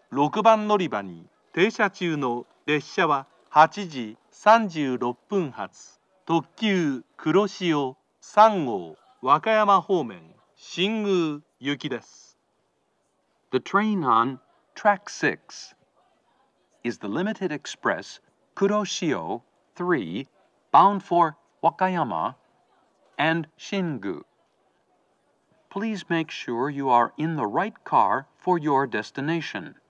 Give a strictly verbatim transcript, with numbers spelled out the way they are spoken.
ろくばん乗り場に停車中の列車ははちじさんじゅうろっぷん発特急黒潮さん号和歌山方面新宮行きです。 The train on track six is the limited express Kuroshio three bound for Wakayama and Shingu. Please make sure you are in the right car for your destination.